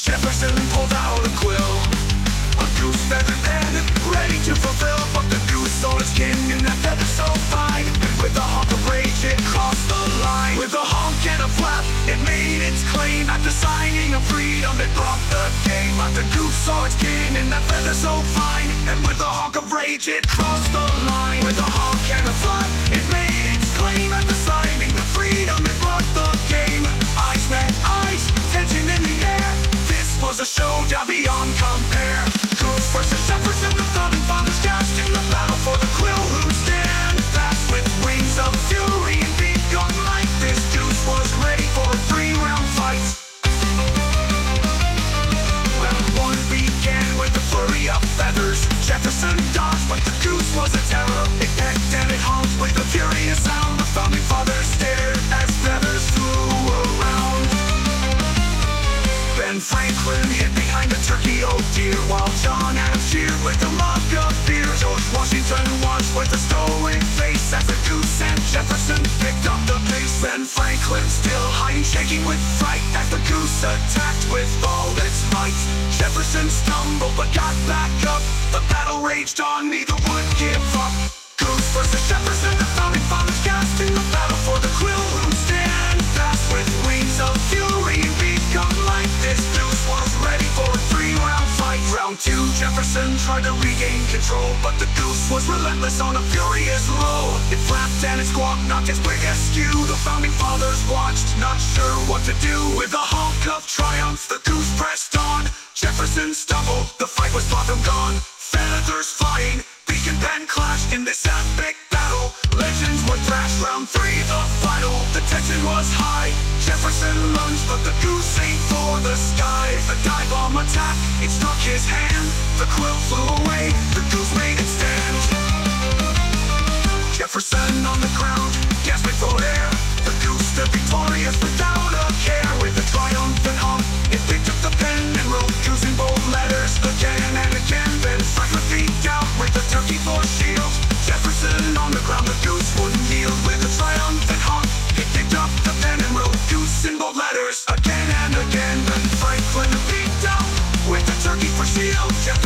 Jefferson pulled out a quill, a goose feather pen, ready to fulfill. But the goose saw its kin in that feather so fine, and with a honk of rage it crossed the line. With a honk and a flap, it made its claim. At the signing of freedom, it brought the game. But the goose saw its kin in that feather so fine, and with a honk of rage it crossed the line. With a honk and a flap, it made its claim. At the signing of freedom, it brought the game. Eyes met eyes, tension in the air. This was a showdown beyond compare. Goose versus Jefferson, the founding fathers cast in the battle for the quill who stand fast with wings of fury and beat gun like this. Goose was ready for a 3-round fight. Round one began with a flurry of feathers. Jefferson dodged, but the goose was a terror. It pecked and it honked with a furious sound. The founding fathers stared as feathers flew around. Ben Franklin hid behind a turkey, oh dear, while John Adams cheered with a mug of beer. George Washington watched with a stoic face as the goose and Jefferson picked up the pace. Ben Franklin still hiding, shaking with fright as the goose attacked with all its might. Jefferson stumbled but got back up. The battle raged on, neither would give up. Goose versus Jefferson, the founding fathers cast in the battle for the quill who stand fast with wings of fury and beat gun like this. Goose was ready for a 3-round fight. Round 2, Jefferson tried to regain control, but the goose was relentless on a furious roll. It flapped and it squawked, knocked its wig askew. The founding fathers watched, not sure what to do. With a honk of triumph, the goose pressed on. Jefferson stumbled, the fight was far from gone. Feathers flying, beak and pen clashed in this epic battle. Legends were thrashed. Round 3, the final. The tension was high. Jefferson lunged, but the goose aimed for the sky. A dive bomb attack, it struck his hand. The quill flew away, the goose made it stand. Jefferson on the ground, gasping for air. The goose stood victorious without a care. With a triumphant honk, it picked up the pen and wrote goose in bold letters again and again. Ben Franklin peeked out with the turkey for shield. Jefferson on the ground, the goose wouldn't kneel. With a triumphant honk, it picked up the pen and wrote goose in bold letters again and again. Ben Franklin peeked out with the turkey for shield.